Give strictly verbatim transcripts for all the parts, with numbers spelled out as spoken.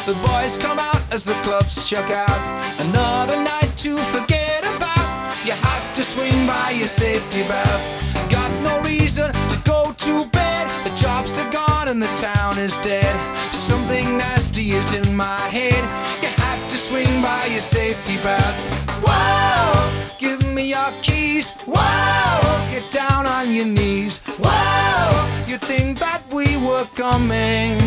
The boys come out as the clubs check out. Another night to forget about. You have to swing by your safety belt. Got no reason to go to bed. The jobs are gone and the town is dead. Something nasty is in my head. You have to swing by your safety belt. Whoa, give me your keys. Whoa, get down on your knees. Whoa, you think that we were coming.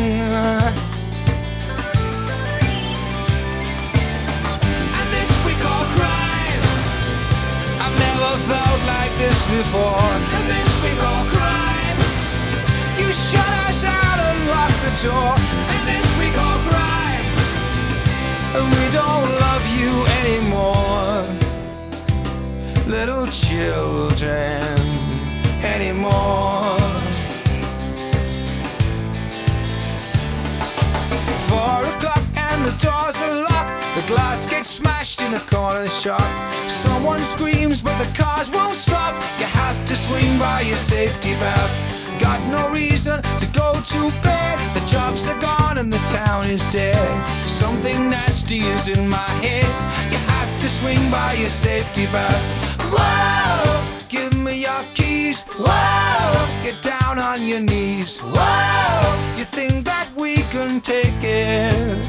And this we call crime. I've never felt like this before. And this we call crime. You shut us out and lock the door. And this we call crime. And we don't love you anymore, little children, anymore. Four o'clock and the doors are locked. The glass gets smashed in a corner shop. Someone screams but the cars won't stop. You have to swing by your safety belt. Got no reason to go to bed. The jobs are gone and the town is dead. Something nasty is in my head. You have to swing by your safety belt. Whoa, give me your keys. Whoa, get down on your knees. Whoa, you think that we can take it.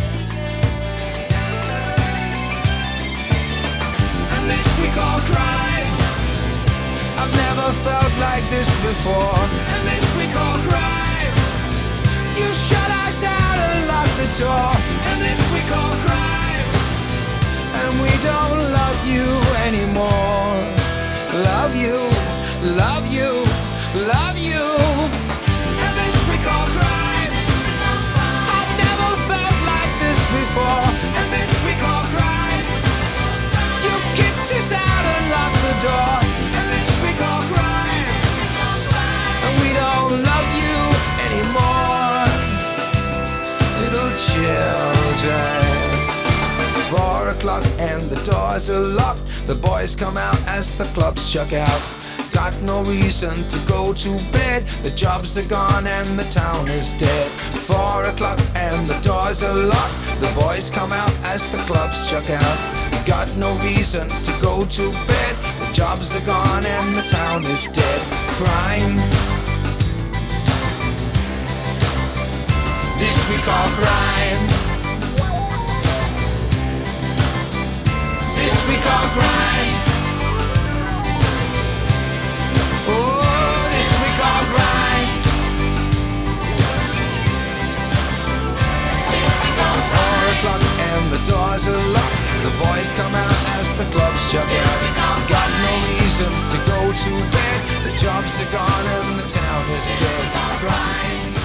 And this we call crime. I've never felt like this before. And this we call crime. You shut us out and lock the door. And this we call crime. And we don't love you anymore. Love you, love you, love you. And this we call crime. I've never felt like this before. And this we call crime. You kicked us out and locked the door. And this we call crime. And we don't love you anymore, little children. Four o'clock and the doors are locked. The boys come out as the clubs check out. Got no reason to go to bed. The jobs are gone and the town is dead. Four o'clock and the doors are locked. The boys come out as the clubs check out. Got no reason to go to bed. The jobs are gone and the town is dead. Crime. This we call crime. This we call crime. Oh, this we call crime. This we call crime. Four o'clock and the doors are locked. The boys come out as the clubs check out. Got no reason to go to bed. The jobs are gone and the town is dead. Crime.